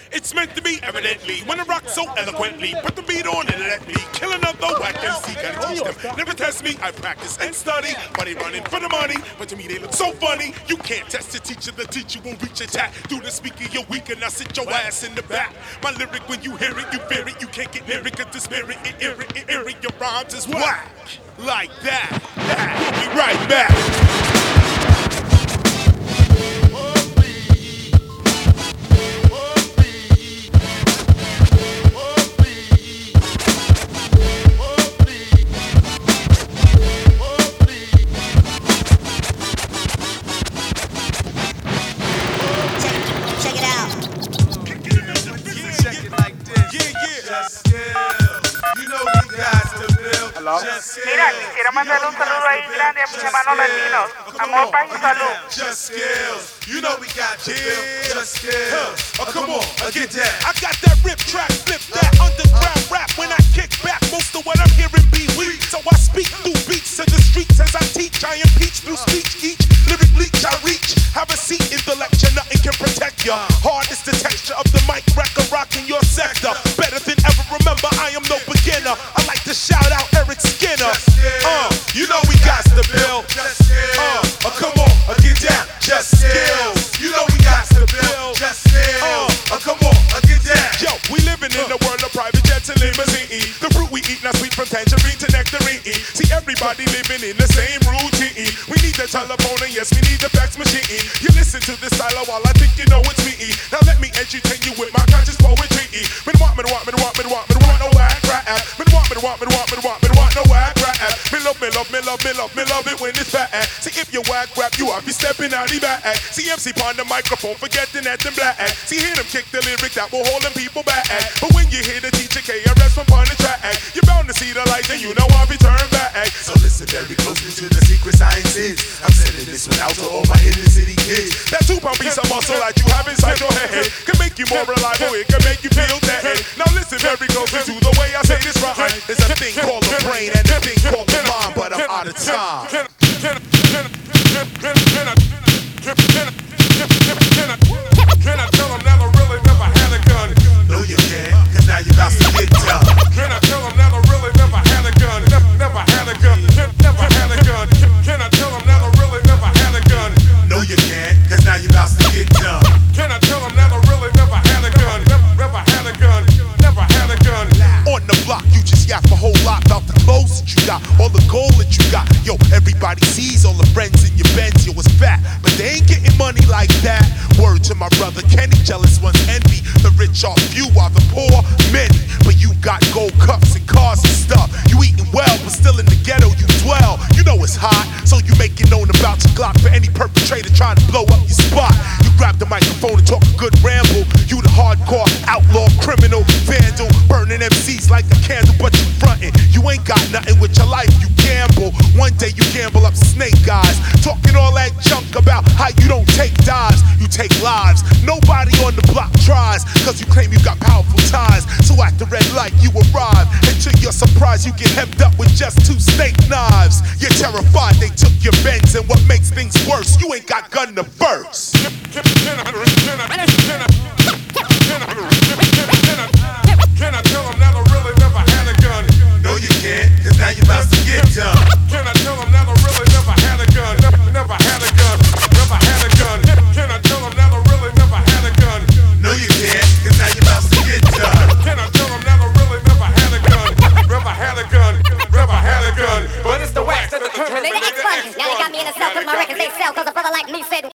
It's meant to be, evidently. When I rock so eloquently, put the beat on and let me kill another whack MC. Gotta teach them, never test me. I practice and study, but they running for the money. But to me, they look so funny. You can't test the teacher won't reach a tap. Through the speaker, you're weak, and I sit your ass in the back. My lyric, when you hear it, you fear it. You can't get near it, cause the spirit, it, your rhymes is whack. Like that. We'll be right back. Mira, quisiera mandarle un saludo ahí grande a mis hermanos latinos. Amor, paz y salud. Just skills, you know we got you. Just skills, oh come on, get that. I got that rip track, flip that underground rap. When I kick back, most of what I'm hearing be weak. So I speak through beats to the streets as I teach. I impeach through speech each. Lyric leech I reach. Have a seat in the lecture, nothing can protect ya. Hard is the texture of the mic, record rocking your sector. Better than ever, remember I am no beginner. I like to shout out Eric Skinner. You know we got the bill. Come on, get down. Just skills. You know we got the bill. Just skills. Come on, get down. Yo, we living in the world of private jets and limousine. The fruit we eat not sweet from tangerine to nectarine. See everybody living in the same routine. We need the telephone and yes, we need the fax machine. You listen to this style while I think you know it's me. Now let me entertain you with my conscious poetry. Been want no whack rap. Been want no whack rap. Me love it when it's bad. See if you whack rap, you ought be stepping out the back. See MC on the microphone, forgetting that them black. See hear them kick the lyric that will hold them people back. But when you hear the teacher KRS from on the track, you're bound to see the light and you know I'll be turned back. So listen very closely to the secret sciences. I'm sending this one out to all my inner city kids. That 2-pound piece of muscle that you have inside your head can make you more reliable, it can make you feel that. Now listen very closely to the way I say this rhyme. There's a thing called the brain and a thing called the mind, but I'm out of time. Can I tell them that I really never had a gun? No you can't, cause now you about to get done. Can I tell them that I really never had a gun? Never had a gun, never had a gun. Can I tell them that I really never had a gun? No you can't, cause now you about to get done. Can I tell them that I really never had a gun? Never had a gun, never had a gun. On the block, you just yap a whole lot about the clothes that you got, all the gold that you got. Yo, everybody sees all the friends in your Benz. Yo, it's fat, but they ain't getting money like that. Word to my brother Kenny, jealous ones envy. The rich are few while the poor many. But you got gold cups and cars and stuff. You eating well, but still in the ghetto you dwell. You know it's hot, so you make it known about your Glock for any perpetrator trying to blow up your spot. You grab the microphone and talk a good ramble. You the hardcore outlaw, criminal, vandal, burning MCs like a candle, but you frontin'. You ain't got nothing with your life, you gamble. One day you gamble up snake eyes, talking all that junk about how you don't take dives, you take lives. Nobody on the block tries, cause you claim you got powerful ties. So at the red light you arrive, and to your surprise you get hemmed up with just 2 steak knives. You're terrified they took your Benz, and what makes things worse, you ain't got gun to burst. Can I tell them that I really never had a gun? No you can't, cause now you about to get done. Can I tell them that I really never had a gun? Never had a gun, never had a gun. Can I tell them that I really never had a gun? No you can't, cause now you about to get done. Can I tell them that I really never had a gun? Never had a gun, never had a gun. But it's the wax that the Nigga, X-Fun. Now they got me in a cell cause my records they sell. Cause a brother like me said